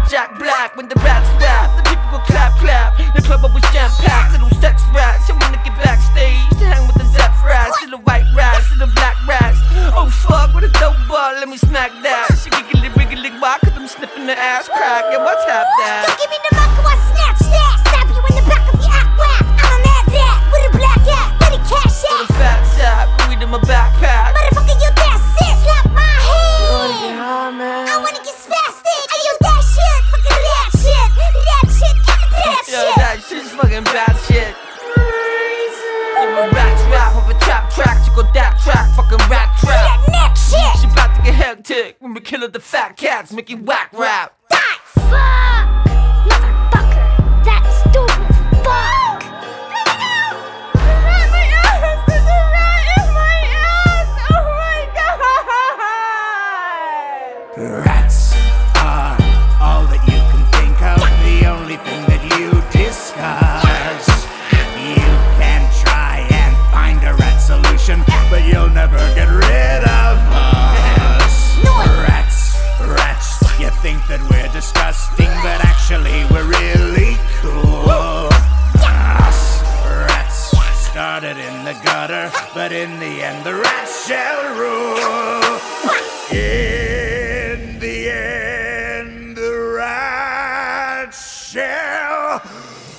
Jack Black. When the rats rap, the people go clap clap. The club up was jam packed, little sex rats. You wanna get backstage to hang with the Zep rats, little white rats, little black rats. Oh fuck, what a dope bar, let me smack that. She giggly wiggly why, cause I'm sniffing the ass crack. Yeah, what's hap that? Don't give me the mic or I snatch that. Stab you in the back of your act whack. I'm a mad rat with a black hat, ready cash With out. a fat sack, weed in my backpack. Motherfucker, you that shit, slap my You wanna get hand. high, man? I wanna get spastic. Ay, yo, that shit, fucking that shit. That shit, give me that Yo, shit. that shit's fucking bad shit. Yeah, my rats rap off a trap track. She go that track, fucking rat trap. That neck shit. She bout to get hectic when we kill the fat cats, making whack rap. Die. Fuck. Motherfucker. That stupid fuck. Rats are all that you can think of, the only thing that you discuss. You can try and find a rat solution, but you'll never get rid of us. Rats, you think that we're disgusting, but actually we're really cool. Us rats started in the gutter, but in the end the rats shall rule. In the end, the rats shall